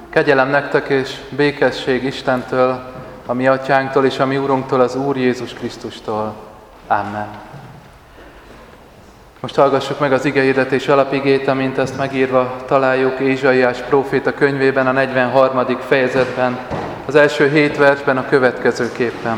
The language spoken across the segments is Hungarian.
Kegyelem nektek és békesség Istentől, a mi atyánktól és a mi Urunktól, az Úr Jézus Krisztustól. Amen. Most hallgassuk meg az igehirdetés alapigét, amint ezt megírva találjuk Ézsaiás próféta könyvében, a 43. fejezetben, az első 7 versben a következőképpen.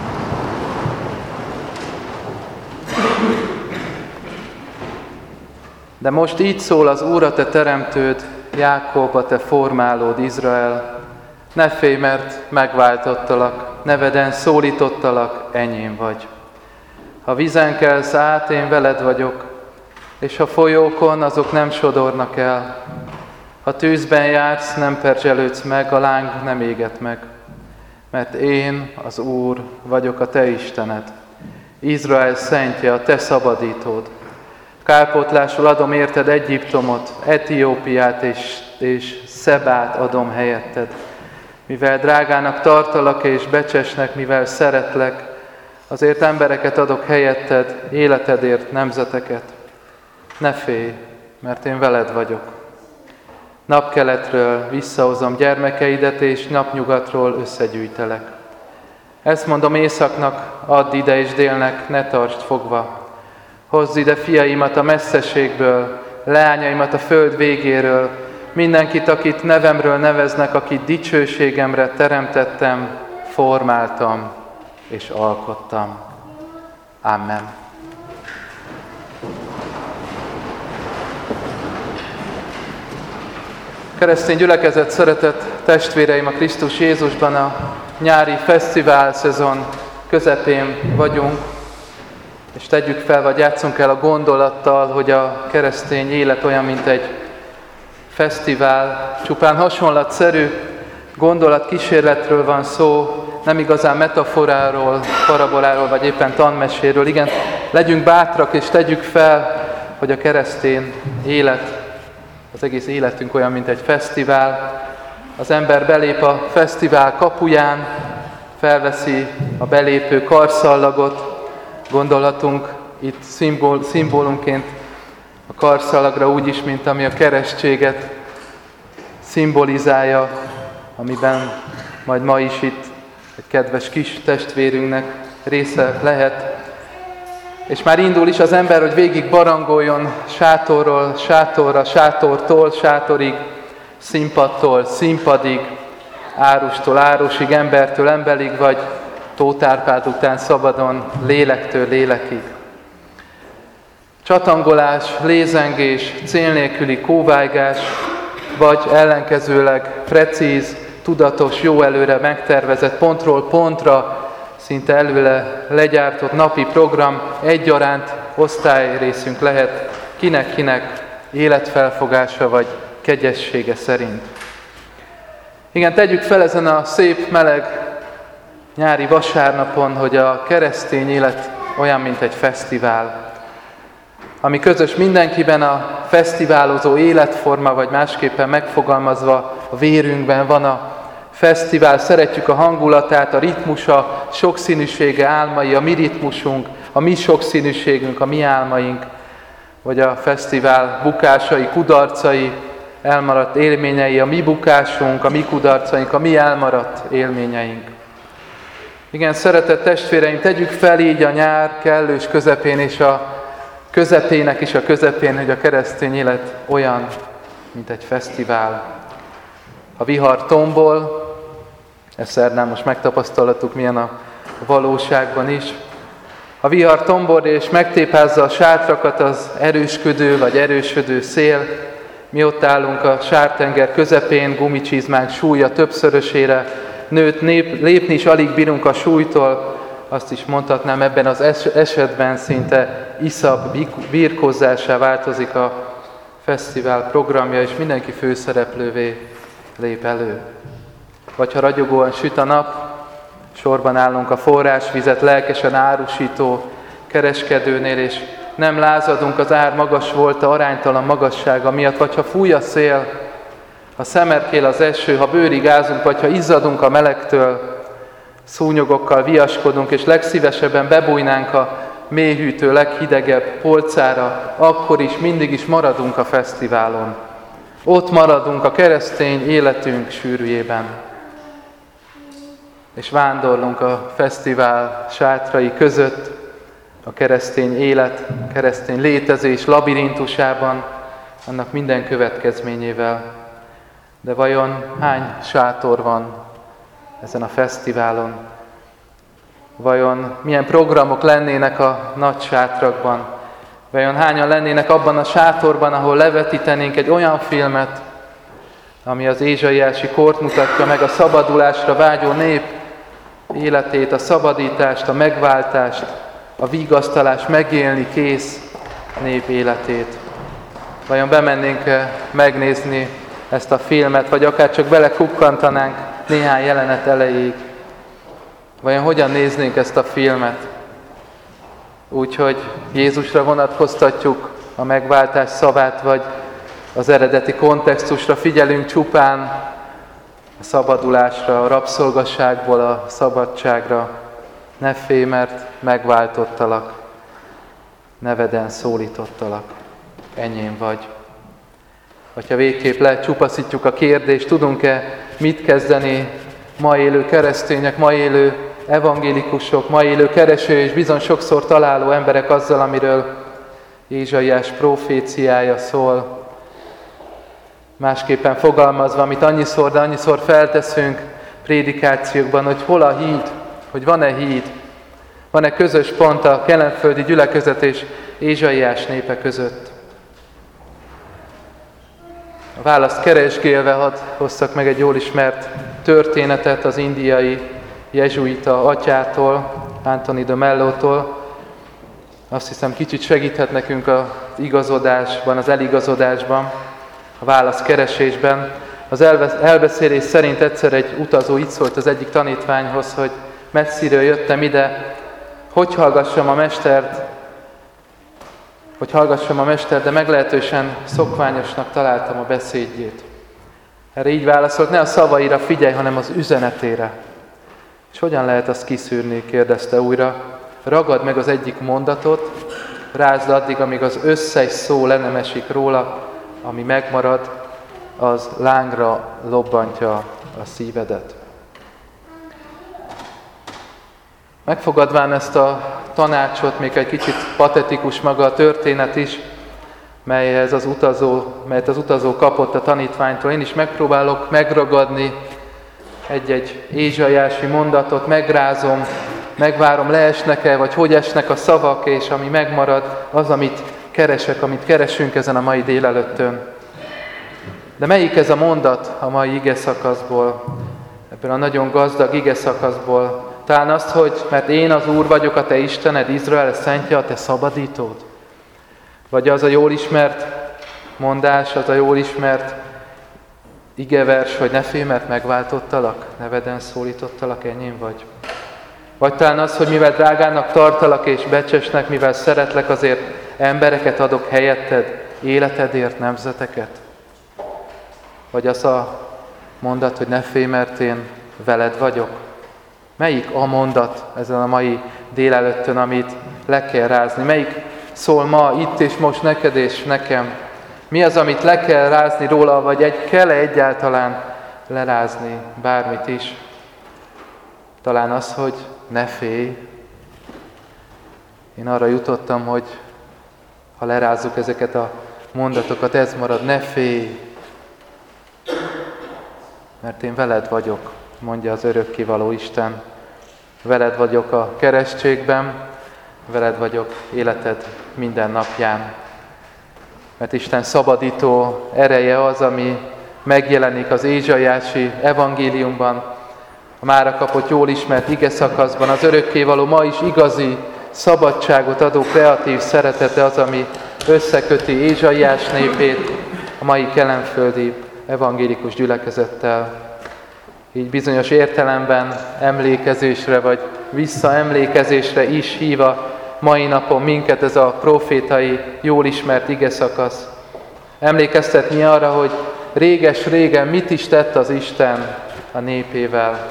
De most így szól az Úr, a te teremtőd, Jákob, a te formálód, Izrael. Ne félj, mert megváltottalak, neveden szólítottalak, enyém vagy. Ha vízen kelsz át, én veled vagyok, és ha folyókon, azok nem sodornak el. Ha tűzben jársz, nem perzselődsz meg, a láng nem éget meg. Mert én, az Úr, vagyok a te Istened, Izrael szentje, a te szabadítód. Kárpótlásul adom érted Egyiptomot, Etiópiát és Szebát adom helyetted. Mivel drágának tartalak és becsesnek, mivel szeretlek, azért embereket adok helyetted, életedért nemzeteket. Ne félj, mert én veled vagyok. Napkeletről visszahozom gyermekeidet, és napnyugatról összegyűjtelek. Ezt mondom északnak, add ide, és délnek, ne tartsd fogva. Hozz ide fiaimat a messzeségből, leányaimat a föld végéről, mindenkit, akit nevemről neveznek, akit dicsőségemre teremtettem, formáltam és alkottam. Amen. Keresztény gyülekezet, szeretett testvéreim a Krisztus Jézusban, a nyári fesztivál szezon közepén vagyunk, és tegyük fel, vagy játsszunk el a gondolattal, hogy a keresztény élet olyan, mint egy fesztivál, csupán hasonlatszerű gondolatkísérletről van szó, nem igazán metaforáról, paraboláról, vagy éppen tanmeséről. Igen, legyünk bátrak, és tegyük fel, hogy a keresztény élet, az egész életünk olyan, mint egy fesztivál. Az ember belép a fesztivál kapuján, felveszi a belépő karszallagot, gondolhatunk itt szimbólumként a karszallagra úgy is, mint ami a keresztséget szimbolizálja, amiben majd ma is itt egy kedves kis testvérünknek része lehet. És már indul is az ember, hogy végig barangoljon sátorról sátorra, sátortól sátorig, színpadtól színpadig, árustól árusig, embertől emberig, vagy Tóth Árpád után szabadon lélektől lélekig. Csatangolás, lézengés, cél nélküli kóvájgás, vagy ellenkezőleg precíz, tudatos, jó előre megtervezett, pontról pontra, szinte előre legyártott napi program egyaránt osztályrészünk lehet, kinek-kinek életfelfogása vagy kegyessége szerint. Igen, tegyük fel ezen a szép, meleg nyári vasárnapon, hogy a keresztény élet olyan, mint egy fesztivál, ami közös mindenkiben, a fesztiválozó életforma, vagy másképpen megfogalmazva a vérünkben van a fesztivál, szeretjük a hangulatát, a ritmusa, sokszínűsége, álmai, a mi ritmusunk, a mi sokszínűségünk, a mi álmaink, vagy a fesztivál bukásai, kudarcai, elmaradt élményei, a mi bukásunk, a mi kudarcaink, a mi elmaradt élményeink. Igen, szeretett testvéreim, tegyük fel így a nyár kellős közepén, és a közepének is a közepén, hogy a keresztény élet olyan, mint egy fesztivál. A vihar tombol, ezt szerdán most megtapasztalhattuk, milyen a valóságban is. A vihar tombol és megtépázza a sátrakat az erősködő vagy erősödő szél. Mi ott állunk a sártenger közepén, gumicsizmánk súlya többszörösére nőtt, lépni is alig bírunk a súlytól. Azt is mondhatnám, ebben az esetben szinte iszap birkózzásá változik a fesztivál programja, és mindenki főszereplővé lép elő. Vagy ha ragyogóan süt a nap, sorban állunk a forrásvizet lelkesen árusító kereskedőnél, és nem lázadunk az ár magas volt, a aránytalan magassága miatt, vagy ha fúj a szél, ha szemerkél az eső, ha bőrig ázunk, vagy ha izzadunk a melegtől, szúnyogokkal viaskodunk, és legszívesebben bebújnánk a mélyhűtő, leghidegebb polcára, akkor is, mindig is maradunk a fesztiválon. Ott maradunk a keresztény életünk sűrűjében, és vándorlunk a fesztivál sátrai között, a keresztény élet, a keresztény létezés labirintusában, annak minden következményével. De vajon hány sátor van ezen a fesztiválon? Vajon milyen programok lennének a nagy sátrakban? Vajon hányan lennének abban a sátorban, ahol levetítenénk egy olyan filmet, ami az ézsaiási kort mutatja meg, a szabadulásra vágyó nép életét, a szabadítást, a megváltást, a vigasztalás, megélni kész nép életét. Vajon bemennénk megnézni ezt a filmet, vagy akár csak belekukkantanánk néhány jelenet elejéig? Vajon hogyan néznénk ezt a filmet? Úgyhogy Jézusra vonatkoztatjuk a megváltás szavát, vagy az eredeti kontextusra figyelünk csupán a szabadulásra, a rabszolgasságból a szabadságra. Ne félj, mert megváltottalak, neveden szólítottalak, enyém vagy. Vagy ha végképp lecsupaszítjuk a kérdést, tudunk-e mit kezdeni ma élő keresztények, ma élő evangélikusok, ma élő kereső és bizony sokszor találó emberek azzal, amiről Ézsaiás próféciája szól. Másképpen fogalmazva, amit annyiszor felteszünk prédikációkban, hogy hol a híd, hogy van-e híd, van-e közös pont a kelenföldi gyülekezet és Ézsaiás népe között. A választ keresgélve hadd hozzak meg egy jól ismert történetet az indiai jezsuita atyától, Anthony de Mellótól. Azt hiszem, kicsit segíthet nekünk az igazodásban, az eligazodásban, a válaszkeresésben. Az elbeszélés szerint egyszer egy utazó így szólt az egyik tanítványhoz, hogy messziről jöttem ide, hogy hallgassam a mestert, de meglehetősen szokványosnak találtam a beszédjét. Erre így válaszolt, ne a szavaira figyelj, hanem az üzenetére. És hogyan lehet azt kiszűrni, kérdezte újra. Ragad meg az egyik mondatot, rázd addig, amíg az összes szó le nem esik róla, ami megmarad, az lángra lobbantja a szívedet. Megfogadván ezt a tanácsot, még egy kicsit patetikus maga a történet is, melyet az utazó kapott a tanítványtól, én is megpróbálok megragadni egy-egy ézsaiási mondatot, megrázom, megvárom, leesnek-e, vagy hogy esnek a szavak, és ami megmarad, az, amit keresek, amit keresünk ezen a mai délelőttön. De melyik ez a mondat a mai igeszakaszból, ebből a nagyon gazdag igeszakaszból? Talán azt, hogy mert én az Úr vagyok, a te Istened, Izrael szentje, a te szabadítód? Vagy az a jól ismert mondás, az a jól ismert igevers, hogy ne félj, mert megváltottalak, neveden szólítottalak, enyém vagy? Vagy talán az, hogy mivel drágának tartalak és becsesnek, mivel szeretlek, azért embereket adok helyetted, életedért nemzeteket? Vagy az a mondat, hogy ne félj, mert én veled vagyok? Melyik a mondat ezen a mai délelőttön, amit le kell rázni? Melyik szól ma, itt és most neked és nekem? Mi az, amit le kell rázni róla, vagy kell-e egyáltalán lerázni bármit is? Talán az, hogy ne félj. Én arra jutottam, hogy ha lerázzuk ezeket a mondatokat, ez marad, ne félj, mert én veled vagyok, mondja az örökkévaló Isten. Veled vagyok a keresztségben, veled vagyok életed minden napján. Mert Isten szabadító ereje az, ami megjelenik az ézsaiási evangéliumban, a mára kapott jól ismert igeszakaszban, az örökkévaló ma is igazi szabadságot adó kreatív szeretete az, ami összeköti Ézsaiás népét a mai kelenföldi evangélikus gyülekezettel. Így bizonyos értelemben emlékezésre vagy visszaemlékezésre is hív a mai napon minket ez a profétai, jól ismert igeszakasz. Emlékeztetni arra, hogy réges-régen mit is tett az Isten a népével.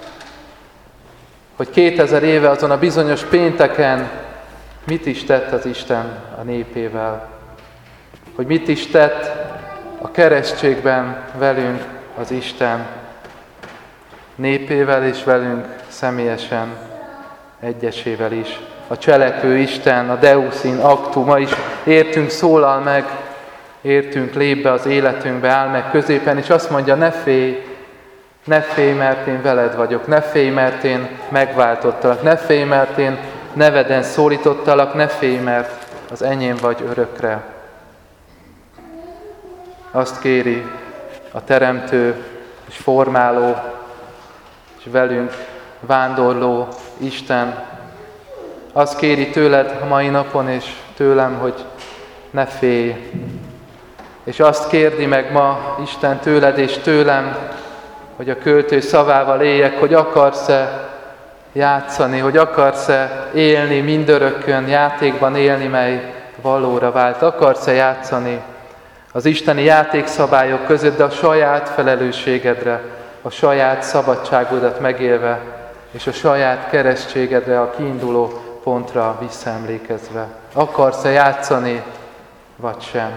Hogy 2000 éve azon a bizonyos pénteken mit is tett az Isten a népével. Hogy mit is tett a keresztségben velünk az Isten népével és velünk személyesen egyesével is. A cselekvő Isten, a Deus in actu ma is értünk szólal meg, értünk lép be az életünkbe, áll meg középen, és azt mondja, ne félj, mert én veled vagyok, ne félj, mert én megváltottalak, ne félj, mert én neveden szólítottalak, ne félj, mert az enyém vagy örökre. Azt kéri a teremtő és formáló és velünk vándorló Isten. Azt kéri tőled a mai napon és tőlem, hogy ne félj. És azt kérdi meg ma Isten tőled és tőlem, hogy a költő szavával éljek, hogy akarsz-e játszani, hogy akarsz-e élni mindörökkön, játékban élni, mely valóra vált. Akarsz-e játszani az isteni játékszabályok között, de a saját felelősségedre, a saját szabadságodat megélve, és a saját keresztségedre, a kiinduló pontra visszaemlékezve. Akarsz-e játszani, vagy sem?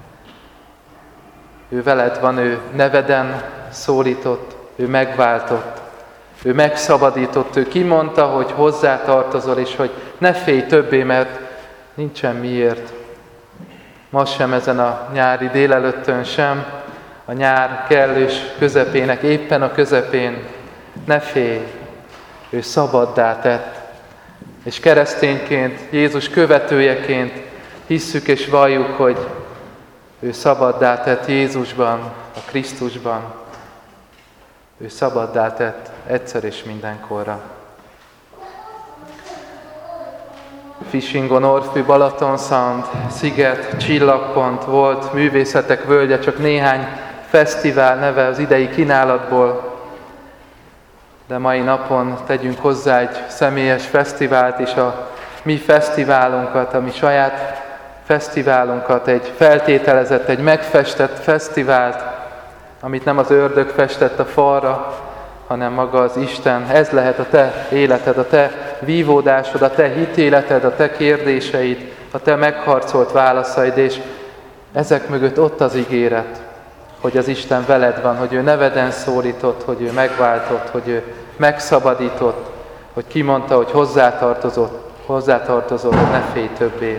Ő veled van, ő neveden szólított, ő megváltott, ő megszabadított, ő kimondta, hogy hozzá tartozol, és hogy ne félj többé, mert nincsen miért. Ma sem ezen a nyári délelőttön sem, a nyár kellős közepének, éppen a közepén, ne félj, ő szabaddá tett. És keresztényként, Jézus követőjeként hisszük és valljuk, hogy ő szabaddá tett Jézusban, a Krisztusban. Ő szabaddá tett egyszer és mindenkorra. Fishingon, Orfű, Balatonszand, Sziget, Csillagpont volt, Művészetek Völgye, csak néhány fesztivál neve az idei kínálatból. De mai napon tegyünk hozzá egy személyes fesztivált is, a mi fesztiválunkat, a mi saját fesztiválunkat, egy feltételezett, egy megfestett fesztivált, amit nem az ördög festett a falra, hanem maga az Isten. Ez lehet a te életed, a te vívódásod, a te hitéleted, a te kérdéseid, a te megharcolt válaszaid, és ezek mögött ott az ígéret, hogy az Isten veled van, hogy ő neveden szólított, hogy ő megváltott, hogy ő megszabadított, hogy kimondta, hogy hozzátartozol, hogy ne félj többé.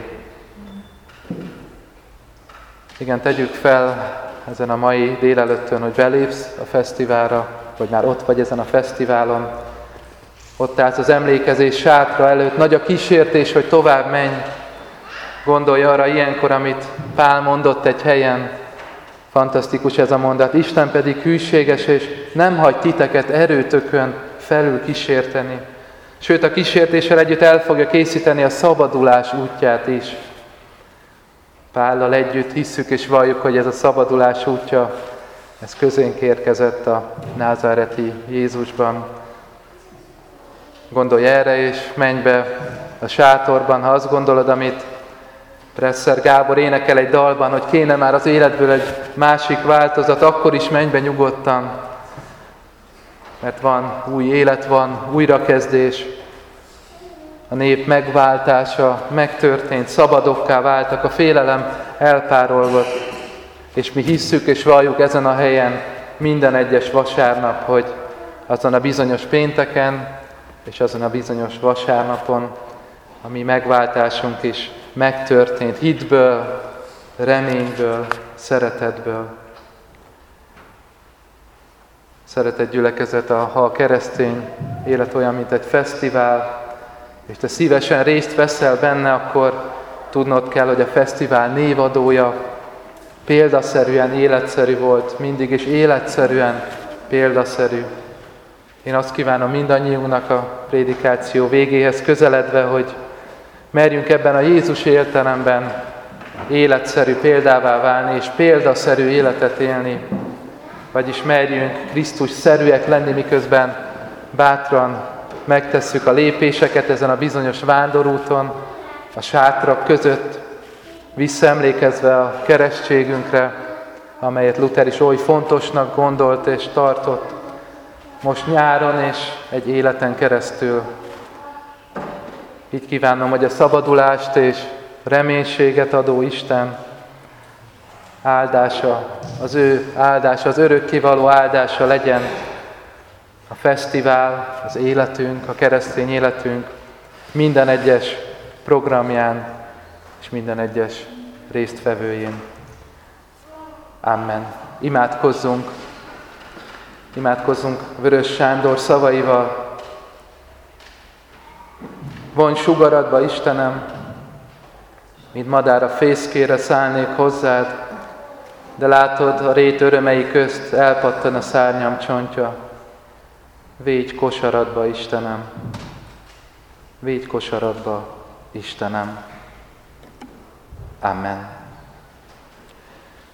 Igen, tegyük fel ezen a mai délelőttön, hogy belépsz a fesztiválra, vagy már ott vagy ezen a fesztiválon, ott állsz az emlékezés sátra előtt, nagy a kísértés, hogy tovább menj. Gondolj arra ilyenkor, amit Pál mondott egy helyen, fantasztikus ez a mondat, Isten pedig hűséges, és nem hagy titeket erőtökön felül kísérteni. Sőt, a kísértéssel együtt el fogja készíteni a szabadulás útját is. Pállal együtt hisszük és valljuk, hogy ez a szabadulás útja, ez közénk érkezett a názáreti Jézusban. Gondolj erre, és menj be a sátorban, ha azt gondolod, amit Presser Gábor énekel egy dalban, hogy kéne már az életből egy másik változat, akkor is menj be nyugodtan, mert van új élet, van újrakezdés, a nép megváltása megtörtént, szabadokká váltak, a félelem elpárolgott, és mi hisszük és valljuk ezen a helyen minden egyes vasárnap, hogy azon a bizonyos pénteken és azon a bizonyos vasárnapon a mi megváltásunk is megtörtént hitből, reményből, szeretetből. Szeretett gyülekezet, ha a keresztény élet olyan, mint egy fesztivál, és te szívesen részt veszel benne, akkor tudnod kell, hogy a fesztivál névadója példaszerűen életszerű volt, mindig is életszerűen példaszerű. Én azt kívánom mindannyiunknak a prédikáció végéhez közeledve, hogy merjünk ebben a Jézus értelemben életszerű példává válni, és példaszerű életet élni, vagyis merjünk Krisztus-szerűek lenni, miközben bátran megtesszük a lépéseket ezen a bizonyos vándorúton, a sátrak között, visszaemlékezve a keresztségünkre, amelyet Luther is oly fontosnak gondolt és tartott, most nyáron és egy életen keresztül. Így kívánom, hogy a szabadulást és reménységet adó Isten áldása, az ő áldása, az örökkévaló áldása legyen a fesztivál, az életünk, a keresztény életünk minden egyes programján és minden egyes résztvevőjén. Amen. Imádkozzunk Vörös Sándor szavaival. Vonj sugaradba, Istenem, mint madár a fészkére szállnék hozzád, de látod, a rét örömei közt elpattan a szárnyam csontja. Védj kosaradba, Istenem! Védj kosaradba, Istenem! Amen.